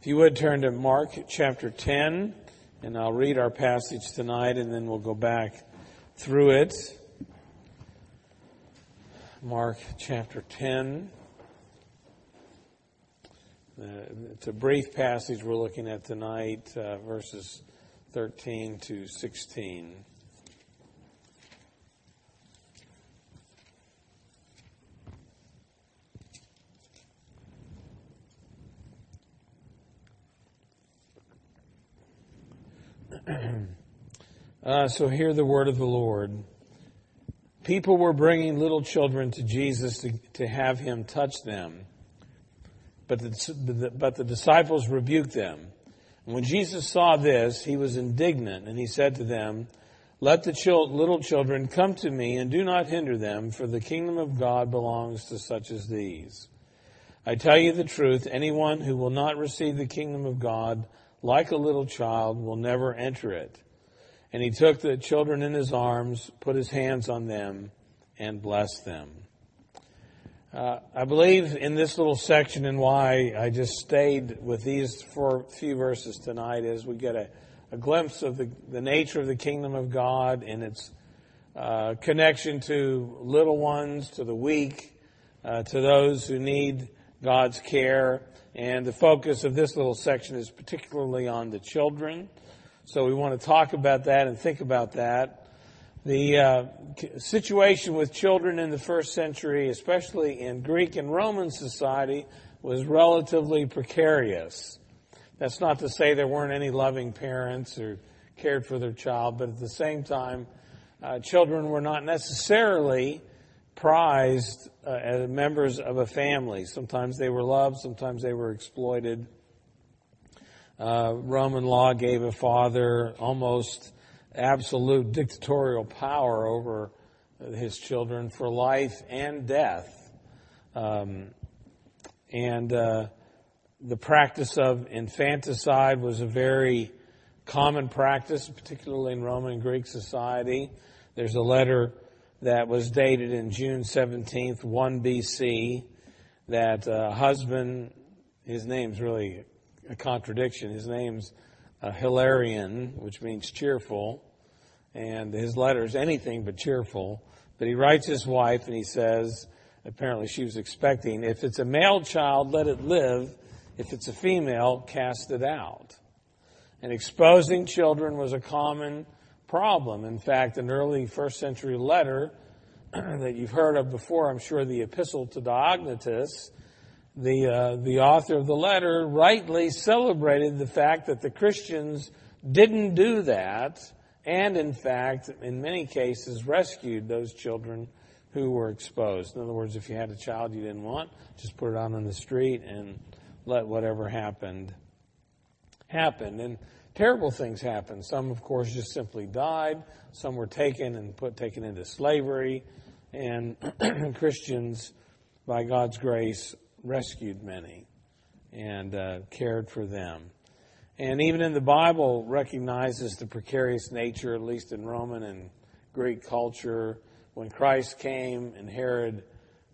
If you would turn to Mark chapter 10, and I'll read our passage tonight, and then we'll go back through it. Mark chapter 10. It's a brief passage we're looking at tonight, verses 13 to 16. So hear the word of the Lord. People were bringing little children to Jesus to have him touch them. But the disciples rebuked them. And when Jesus saw this, he was indignant, and he said to them, "Let the little children come to me, and do not hinder them, for the kingdom of God belongs to such as these. I tell you the truth, anyone who will not receive the kingdom of God like a little child will never enter it." And he took the children in his arms, put his hands on them, and blessed them. I believe in this little section, and why I just stayed with these few verses tonight, is we get a glimpse of the nature of the kingdom of God and its connection to little ones, to the weak, to those who need God's care. And the focus of this little section is particularly on the children. So we want to talk about that and think about that. The situation with children in the first century, especially in Greek and Roman society, was relatively precarious. That's not to say there weren't any loving parents who cared for their child, but at the same time, children were not necessarily prized as members of a family. Sometimes they were loved, sometimes they were exploited. Roman law gave a father almost absolute dictatorial power over his children for life and death. And the practice of infanticide was a very common practice, particularly in Roman and Greek society. There's a letter that was dated in June 17th, 1 BC, that husband, his name's really a contradiction. His name's Hilarion, which means cheerful, and his letter is anything but cheerful. But he writes his wife, and he says, apparently she was expecting, "If it's a male child, let it live. If it's a female, cast it out." And exposing children was a common problem. In fact, an early first century letter that you've heard of before, I'm sure, the Epistle to Diognetus, the author of the letter rightly celebrated the fact that the Christians didn't do that, and in fact, in many cases, rescued those children who were exposed. In other words, if you had a child you didn't want, just put it out on the street and let whatever happened happen. And terrible things happened. Some, of course, just simply died. Some were taken into slavery. And Christians, by God's grace, rescued many and cared for them. And even in the Bible recognizes the precarious nature, at least in Roman and Greek culture. When Christ came and Herod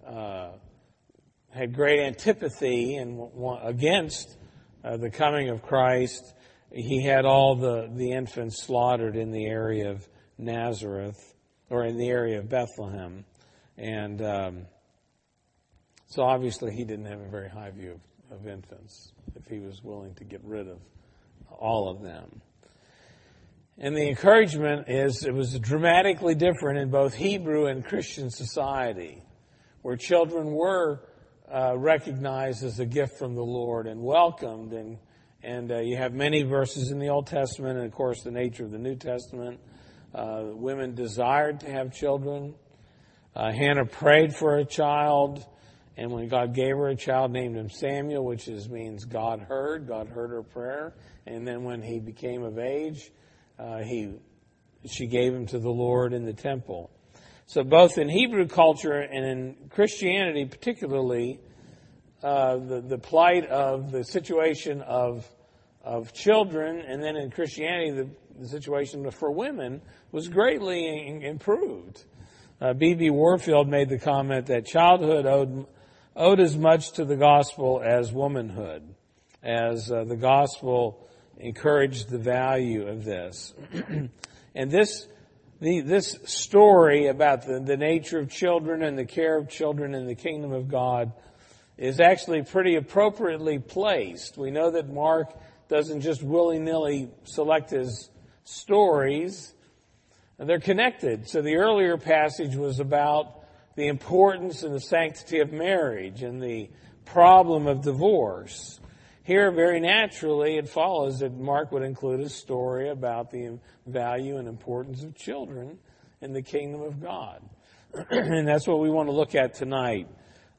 had great antipathy against the coming of Christ, he had all the infants slaughtered in the area of Nazareth, or in the area of Bethlehem. And so obviously he didn't have a very high view of infants if he was willing to get rid of all of them. And the encouragement is it was dramatically different in both Hebrew and Christian society, where children were recognized as a gift from the Lord and welcomed. And you have many verses in the Old Testament, and of course the nature of the New Testament. Women desired to have children. Hannah prayed for a child, and when God gave her a child, named him Samuel, which means God heard her prayer. And then when he became of age, she gave him to the Lord in the temple. So both in Hebrew culture and in Christianity particularly, the plight of the situation of children, and then in Christianity the situation for women was greatly improved. B.B. Warfield made the comment that childhood owed as much to the gospel as womanhood. as the gospel encouraged the value of this. And this story about the nature of children and the care of children in the kingdom of God is actually pretty appropriately placed. We know that Mark doesn't just willy-nilly select his stories. They're connected. So the earlier passage was about the importance and the sanctity of marriage and the problem of divorce. Here, very naturally, it follows that Mark would include a story about the value and importance of children in the kingdom of God. And that's what we want to look at tonight.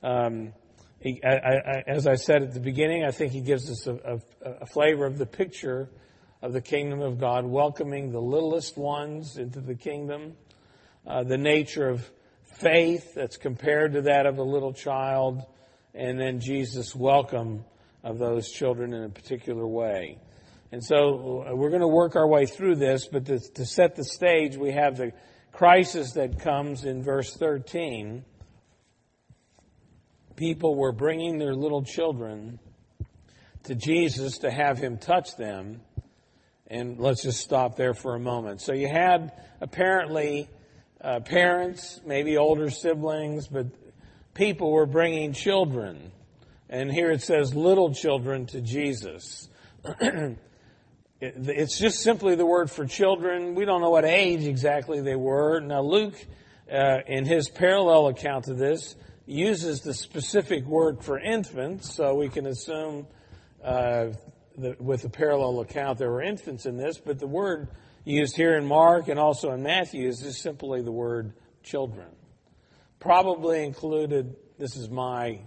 As I said at the beginning, I think he gives us a flavor of the picture of the kingdom of God, welcoming the littlest ones into the kingdom, the nature of faith that's compared to that of a little child, and then Jesus' welcome of those children in a particular way. And so we're going to work our way through this, but to set the stage, we have the crisis that comes in verse 13. People were bringing their little children to Jesus to have him touch them. And let's just stop there for a moment. So you had apparently parents, maybe older siblings, but people were bringing children. And here it says little children to Jesus. It's just simply the word for children. We don't know what age exactly they were. Now Luke, in his parallel account of this, uses the specific word for infants, so we can assume with the parallel account there were infants in this, but the word used here in Mark and also in Matthew is just simply the word children. Probably included, this is my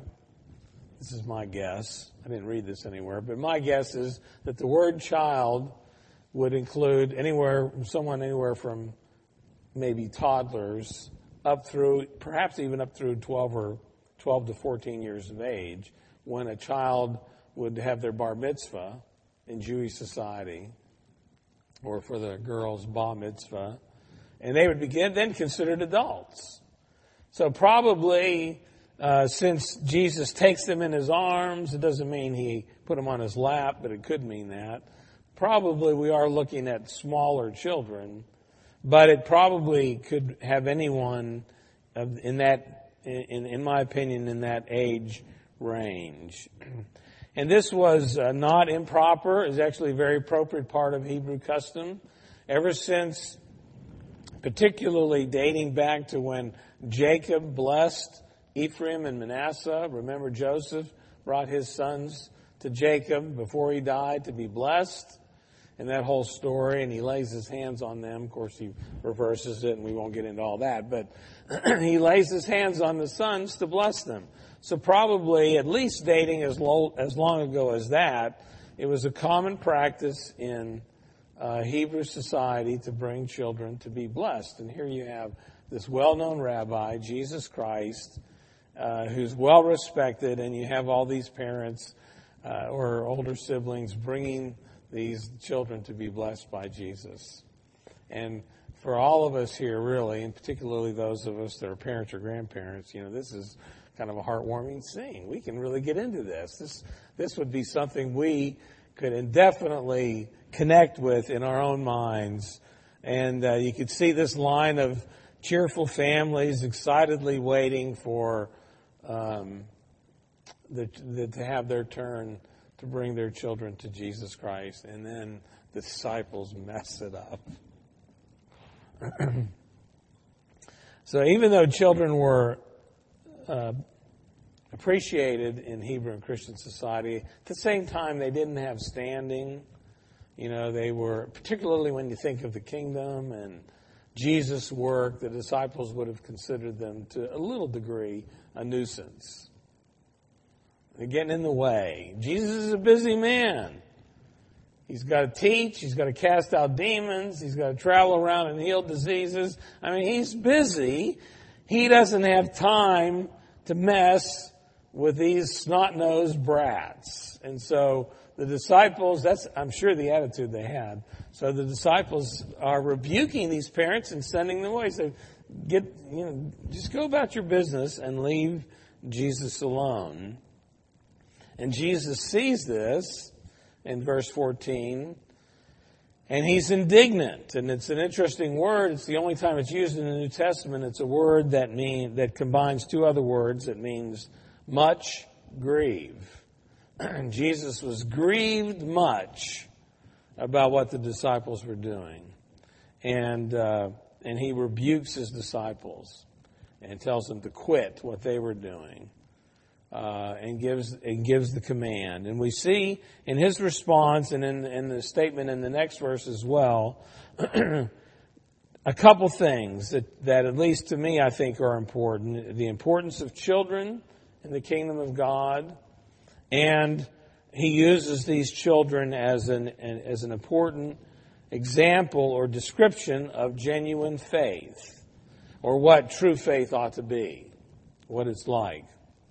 guess, I didn't read this anywhere, but my guess is that the word child would include someone anywhere from maybe toddlers up through, perhaps even up through 12 to 14 years of age, when a child would have their bar mitzvah in Jewish society, or for the girls, bar mitzvah, and they would be then considered adults. So probably, since Jesus takes them in his arms, it doesn't mean he put them on his lap, but it could mean that. Probably we are looking at smaller children, but it probably could have anyone in my opinion, in that age range. And this was not improper. It was actually a very appropriate part of Hebrew custom. Ever since, particularly dating back to when Jacob blessed Ephraim and Manasseh. Remember, Joseph brought his sons to Jacob before he died to be blessed. And that whole story, and he lays his hands on them. Of course, he reverses it, and we won't get into all that. But he lays his hands on the sons to bless them. So probably, at least dating as long ago as that, it was a common practice in Hebrew society to bring children to be blessed. And here you have this well-known rabbi, Jesus Christ, who's well-respected, and you have all these parents or older siblings bringing these children to be blessed by Jesus. And for all of us here, really, and particularly those of us that are parents or grandparents, this is kind of a heartwarming scene. We can really get into this. This would be something we could indefinitely connect with in our own minds. And you could see this line of cheerful families excitedly waiting for to have their turn to bring their children to Jesus Christ. And then the disciples mess it up. So even though children were appreciated in Hebrew and Christian society, at the same time they didn't have standing. They were, particularly when you think of the kingdom and Jesus' work, the disciples would have considered them to a little degree a nuisance. They're getting in the way. Jesus is a busy man. He's got to teach. He's got to cast out demons. He's got to travel around and heal diseases. He's busy. He doesn't have time to mess with these snot-nosed brats. And so the disciples, that's, I'm sure, the attitude they had. So the disciples are rebuking these parents and sending them away. So just go about your business and leave Jesus alone. And Jesus sees this in verse 14, and he's indignant. And it's an interesting word. It's the only time it's used in the New Testament. It's a word that combines two other words. It means much grieve. Jesus was grieved much about what the disciples were doing. And he rebukes his disciples and tells them to quit what they were doing. And gives the command. And we see in his response and in the statement in the next verse as well, a couple things that at least to me I think are important. The importance of children in the kingdom of God, and he uses these children as an important example or description of genuine faith, or what true faith ought to be, what it's like.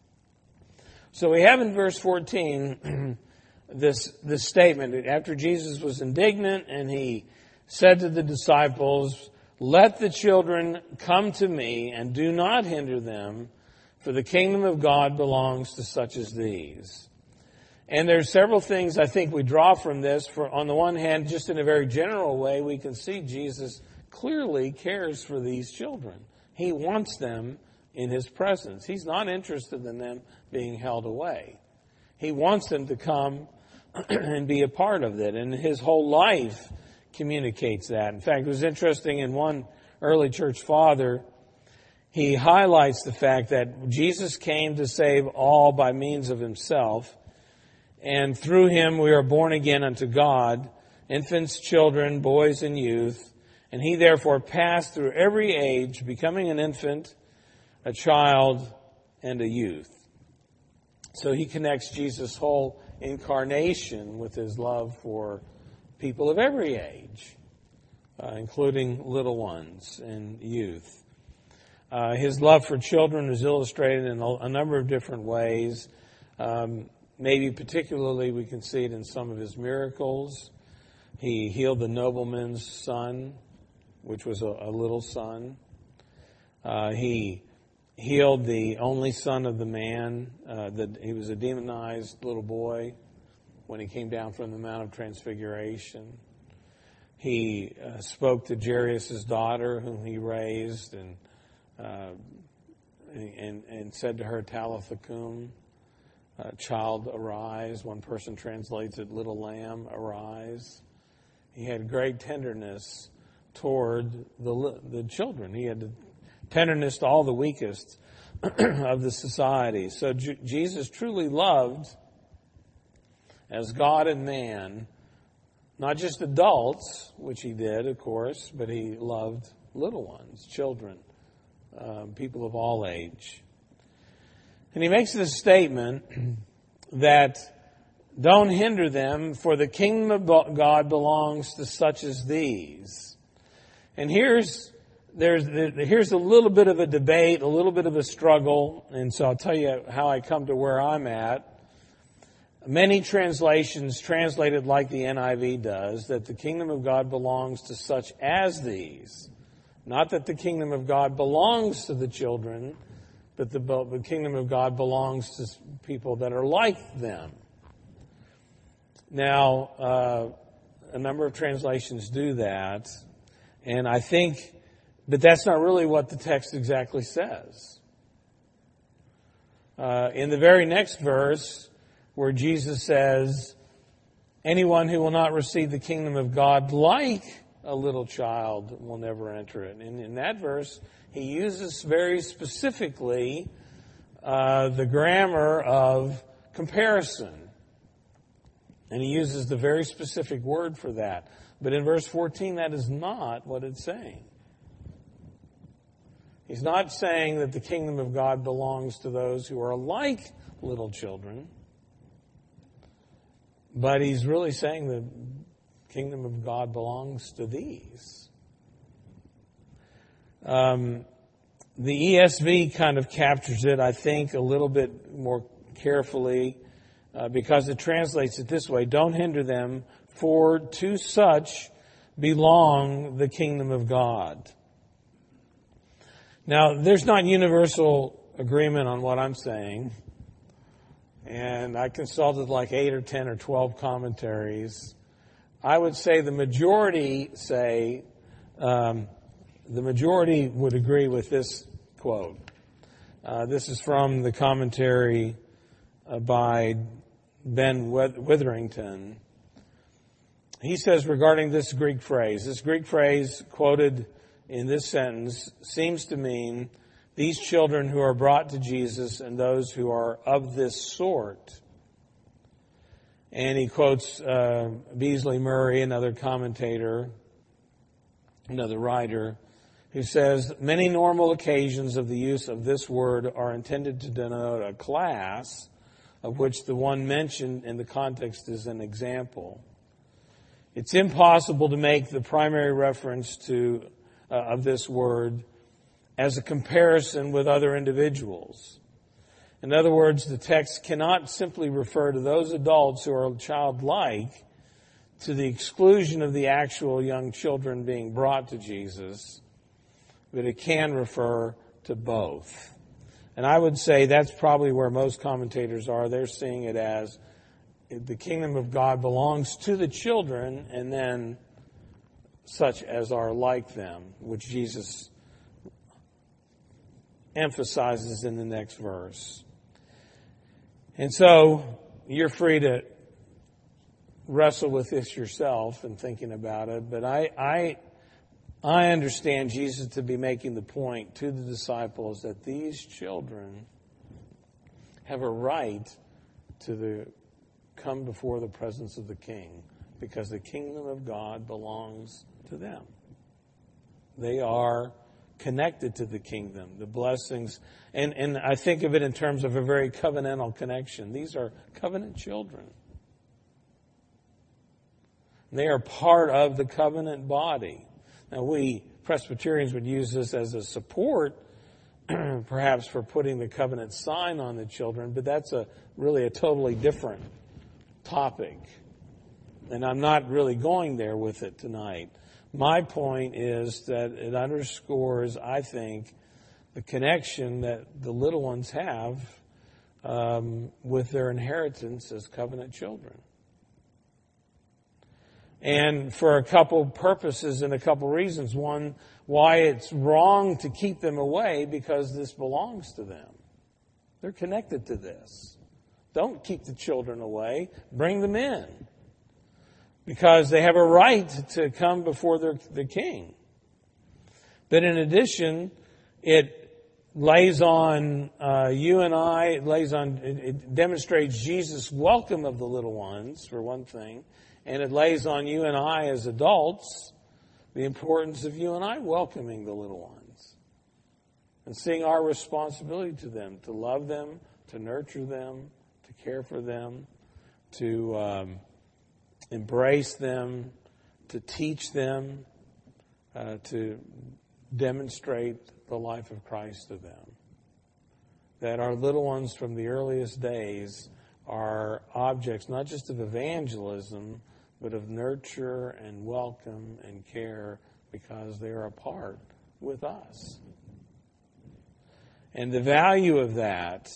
So we have in verse 14 this statement. After Jesus was indignant and he said to the disciples, "Let the children come to me and do not hinder them, for the kingdom of God belongs to such as these." And there's several things I think we draw from this. On the one hand, just in a very general way, we can see Jesus clearly cares for these children. He wants them in his presence. He's not interested in them being held away. He wants them to come and be a part of it. And his whole life communicates that. In fact, it was interesting in one early church father, he highlights the fact that Jesus came to save all by means of himself. And through him we are born again unto God, infants, children, boys, and youth. And he therefore passed through every age, becoming an infant, a child, and a youth. So he connects Jesus' whole incarnation with his love for people of every age, including little ones and youth. His love for children is illustrated in a number of different ways. Maybe particularly we can see it in some of his miracles. He healed the nobleman's son, which was a little son. He healed the only son of the man, that he was a demonized little boy when he came down from the Mount of Transfiguration. He spoke to Jairus' daughter, whom he raised, and said to her, "Talitha cum," child, arise. One person translates it, "Little lamb, arise." He had great tenderness toward the children. He had tenderness to all the weakest of the society. So Jesus truly loved, as God and man, not just adults, which he did, of course, but he loved little ones, children, people of all age. And he makes this statement that don't hinder them, for the kingdom of God belongs to such as these. And here's a little bit of a debate, a little bit of a struggle, and so I'll tell you how I come to where I'm at. Many translations translate it like the NIV does, that the kingdom of God belongs to such as these. Not that the kingdom of God belongs to the children, but the kingdom of God belongs to people that are like them. Now, a number of translations do that, and I think, but that's not really what the text exactly says. In the very next verse, where Jesus says, anyone who will not receive the kingdom of God like a little child will never enter it. And in that verse, he uses very specifically the grammar of comparison. And he uses the very specific word for that. But in verse 14, that is not what it's saying. He's not saying that the kingdom of God belongs to those who are like little children. But he's really saying the kingdom of God belongs to these. The ESV kind of captures it, I think, a little bit more carefully because it translates it this way: don't hinder them, for to such belong the kingdom of God. Now, there's not universal agreement on what I'm saying. and I consulted like 8 or 10 or 12 commentaries. I would say the majority would agree with this quote. This is from the commentary by Ben Witherington. He says regarding this Greek phrase quoted in this sentence seems to mean these children who are brought to Jesus and those who are of this sort. And he quotes Beasley Murray, another commentator, another writer, who says, many normal occasions of the use of this word are intended to denote a class of which the one mentioned in the context is an example. It's impossible to make the primary reference of this word as a comparison with other individuals. In other words, the text cannot simply refer to those adults who are childlike to the exclusion of the actual young children being brought to Jesus, but it can refer to both. And I would say that's probably where most commentators are. They're seeing it as the kingdom of God belongs to the children, and then such as are like them, which Jesus emphasizes in the next verse. And so you're free to wrestle with this yourself and thinking about it, but I understand Jesus to be making the point to the disciples that these children have a right to come before the presence of the King, because the kingdom of God belongs to them. They are connected to the kingdom, the blessings, and I think of it in terms of a very covenantal connection. These are covenant children. They are part of the covenant body. Now, we Presbyterians would use this as a support, perhaps for putting the covenant sign on the children, but that's really a totally different topic. And I'm not really going there with it tonight. My point is that it underscores, I think, the connection that the little ones have with their inheritance as covenant children. And for a couple purposes and a couple reasons. One, why it's wrong to keep them away, because this belongs to them. They're connected to this. Don't keep the children away. Bring them in. Because they have a right to come before the king. But in addition, it lays on you and I, it demonstrates Jesus' welcome of the little ones, for one thing. And it lays on you and I as adults the importance of you and I welcoming the little ones. And seeing our responsibility to them, to love them, to nurture them, to care for them, to embrace them, to teach them, to demonstrate the life of Christ to them. That our little ones from the earliest days are objects not just of evangelism, but of nurture and welcome and care, because they are a part with us. And the value of that,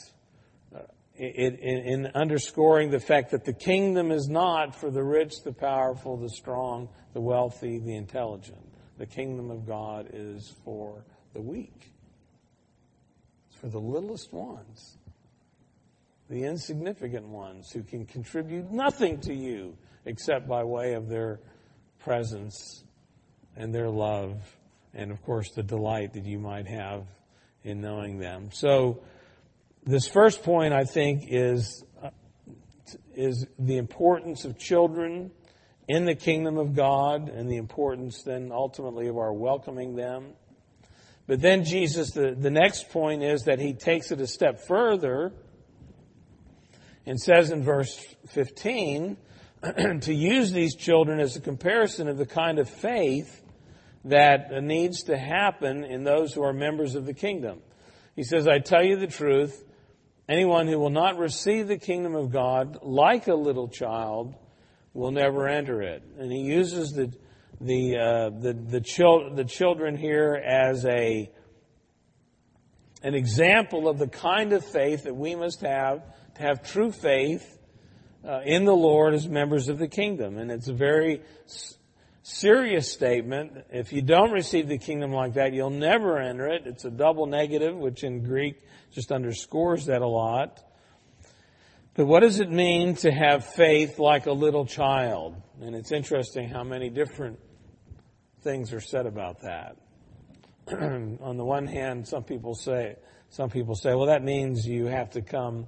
in underscoring the fact that the kingdom is not for the rich, the powerful, the strong, the wealthy, the intelligent. The kingdom of God is for the weak. It's for the littlest ones, the insignificant ones who can contribute nothing to you except by way of their presence and their love and, of course, the delight that you might have in knowing them. So this first point, I think, is the importance of children in the kingdom of God, and the importance then ultimately of our welcoming them. But then Jesus, the next point is that he takes it a step further and says in verse 15 to use these children as a comparison of the kind of faith that needs to happen in those who are members of the kingdom. He says, I tell you the truth, anyone who will not receive the kingdom of God like a little child will never enter it. And he uses the children here as an example of the kind of faith that we must have to have true faith in the Lord as members of the kingdom. And it's a very serious statement. If you don't receive the kingdom like that, you'll never enter it. It's a double negative, which in Greek just underscores that a lot. But what does it mean to have faith like a little child? And it's interesting how many different things are said about that. On the one hand, some people say, well, that means you have to come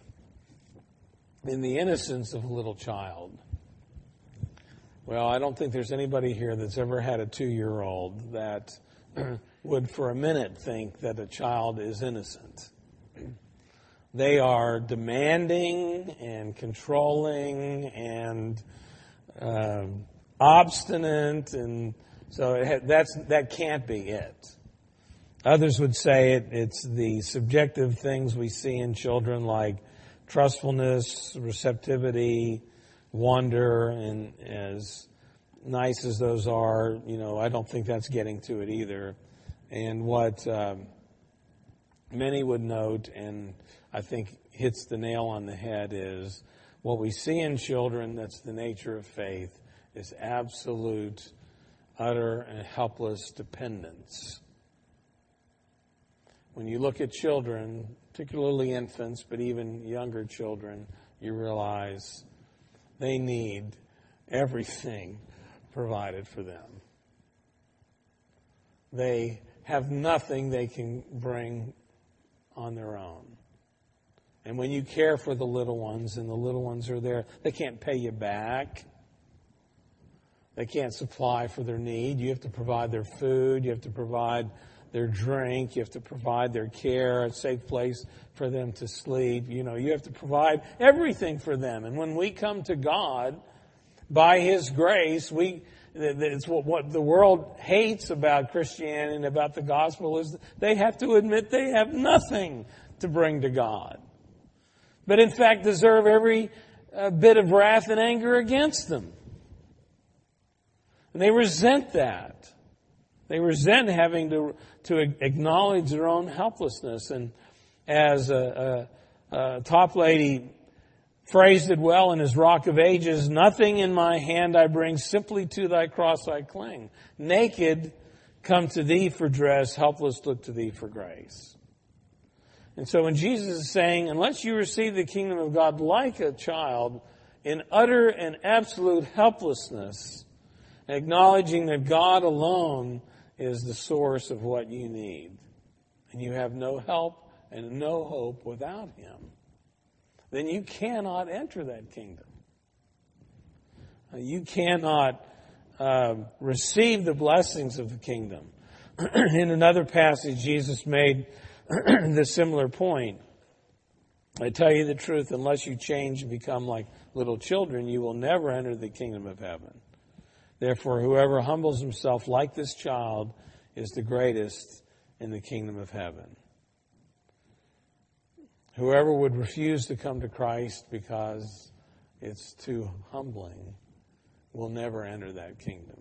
in the innocence of a little child. Well, I don't think there's anybody here that's ever had a 2-year-old that would for a minute think that a child is innocent. They are demanding and controlling and obstinate, and so that can't be it. Others would say it's the subjective things we see in children like trustfulness, receptivity, wonder, and as nice as those are, I don't think that's getting to it either. And what many would note, and I think hits the nail on the head, is what we see in children that's the nature of faith is absolute, utter, and helpless dependence. When you look at children, particularly infants, but even younger children, you realize they need everything provided for them. They have nothing they can bring on their own. And when you care for the little ones, and the little ones are there, they can't pay you back. They can't supply for their need. You have to provide their food. You have to provide their drink. You have to provide their care, a safe place for them to sleep. You have to provide everything for them. And when we come to God, by His grace, it's what the world hates about Christianity and about the gospel is they have to admit they have nothing to bring to God. But in fact deserve every bit of wrath and anger against them. And they resent that. They resent having to acknowledge their own helplessness. And as a top lady phrased it well in his Rock of Ages, nothing in my hand I bring, simply to thy cross I cling. Naked, come to thee for dress, helpless, look to thee for grace. And so when Jesus is saying, unless you receive the kingdom of God like a child, in utter and absolute helplessness, acknowledging that God alone is the source of what you need, and you have no help and no hope without Him, then you cannot enter that kingdom. You cannot receive the blessings of the kingdom. In another passage, Jesus made the similar point. I tell you the truth, unless you change and become like little children, you will never enter the kingdom of heaven. Therefore, whoever humbles himself like this child is the greatest in the kingdom of heaven. Whoever would refuse to come to Christ because it's too humbling will never enter that kingdom.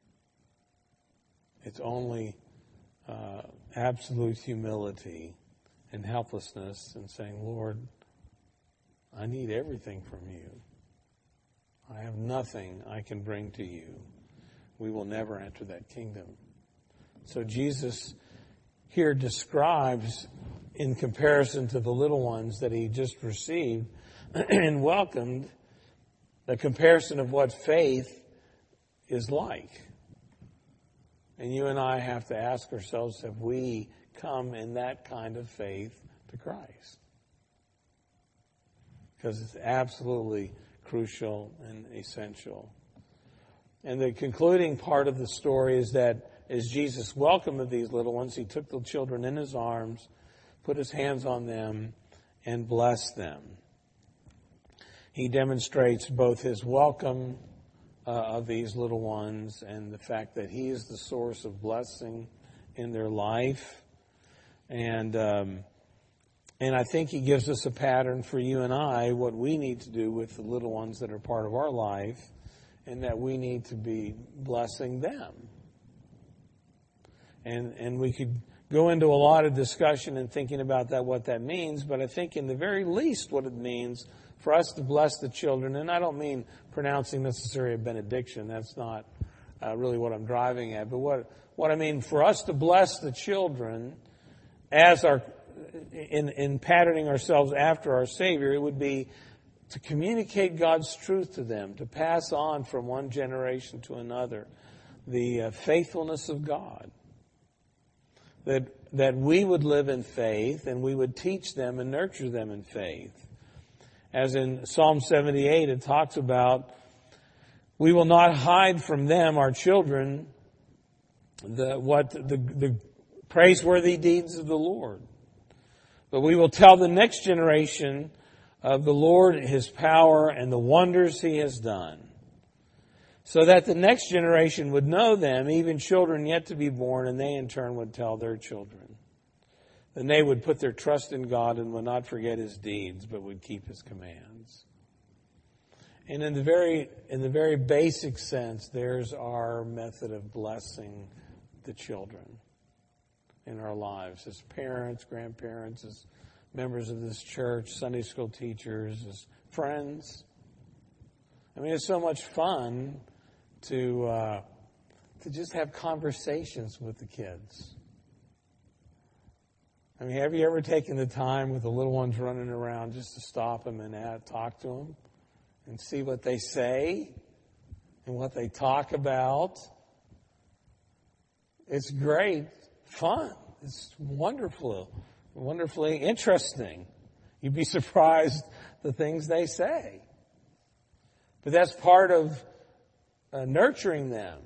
It's only absolute humility and helplessness and saying, Lord, I need everything from you. I have nothing I can bring to you. We will never enter that kingdom. So Jesus here describes, in comparison to the little ones that He just received and welcomed, the comparison of what faith is like. And you and I have to ask ourselves, have we come in that kind of faith to Christ? Because it's absolutely crucial and essential. And the concluding part of the story is that as Jesus welcomed these little ones, He took the children in His arms, put His hands on them, and blessed them. He demonstrates both His welcome of these little ones and the fact that He is the source of blessing in their life. And I think He gives us a pattern for you and I, what we need to do with the little ones that are part of our life, and that we need to be blessing them. And we could go into a lot of discussion and thinking about that, what that means, but I think in the very least what it means for us to bless the children, and I don't mean pronouncing necessarily a benediction, that's not really what I'm driving at, but what I mean for us to bless the children as in patterning ourselves after our Savior, it would be to communicate God's truth to them, to pass on from one generation to another the faithfulness of God. That we would live in faith and we would teach them and nurture them in faith. As in Psalm 78, it talks about, we will not hide from them, our children, the praiseworthy deeds of the Lord. But we will tell the next generation of the Lord, His power, and the wonders He has done, so that the next generation would know them, even children yet to be born, and they in turn would tell their children. Then they would put their trust in God and would not forget His deeds, but would keep His commands. And in the very basic sense, there's our method of blessing the children in our lives as parents, grandparents, as members of this church, Sunday school teachers, as friends. I mean, it's so much fun to just have conversations with the kids. I mean, have you ever taken the time with the little ones running around just to stop them and talk to them and see what they say and what they talk about? It's great fun. It's wonderfully interesting. You'd be surprised the things they say. But that's part of nurturing them,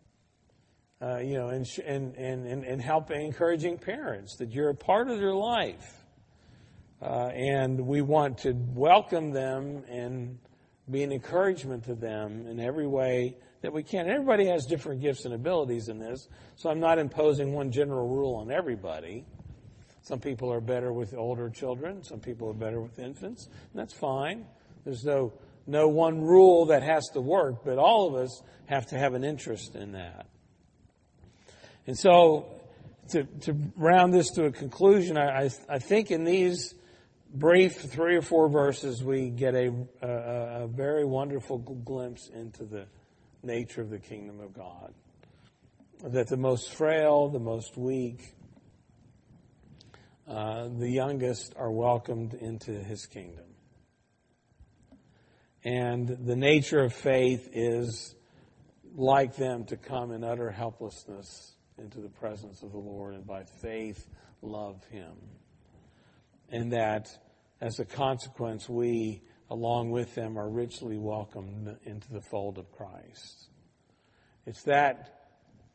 and helping, encouraging parents that you're a part of their life. And we want to welcome them and be an encouragement to them in every way that we can. Everybody has different gifts and abilities in this, so I'm not imposing one general rule on everybody. Some people are better with older children. Some people are better with infants. And that's fine. There's no one rule that has to work, but all of us have to have an interest in that. And so, to round this to a conclusion, I think in these brief 3 or 4 verses, we get a very wonderful glimpse into the nature of the kingdom of God. That the most frail, the most weak, the youngest are welcomed into His kingdom. And the nature of faith is, like them, to come in utter helplessness into the presence of the Lord and by faith love Him. And that as a consequence, we, along with them, are richly welcomed into the fold of Christ. It's that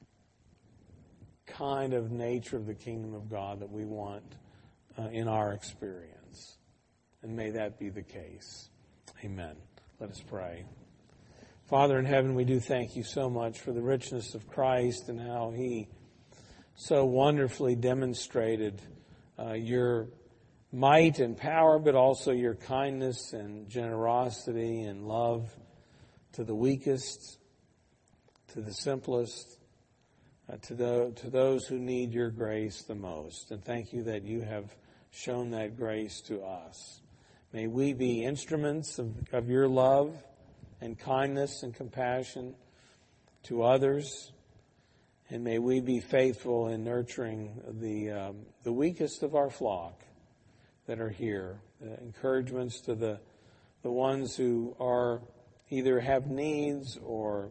kind of nature of the kingdom of God that we want in our experience. And may that be the case. Amen. Let us pray. Father in heaven, we do thank You so much for the richness of Christ and how He so wonderfully demonstrated Your might and power, but also Your kindness and generosity and love to the weakest, to the simplest, to those who need Your grace the most. And thank You that You have shown that grace to us. May we be instruments of Your love and kindness and compassion to others. And may we be faithful in nurturing the weakest of our flock that are here. Encouragements to the ones who are either have needs or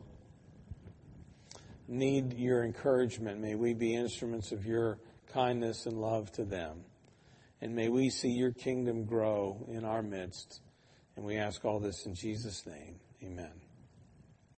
need Your encouragement. May we be instruments of Your kindness and love to them. And may we see Your kingdom grow in our midst. And we ask all this in Jesus' name. Amen.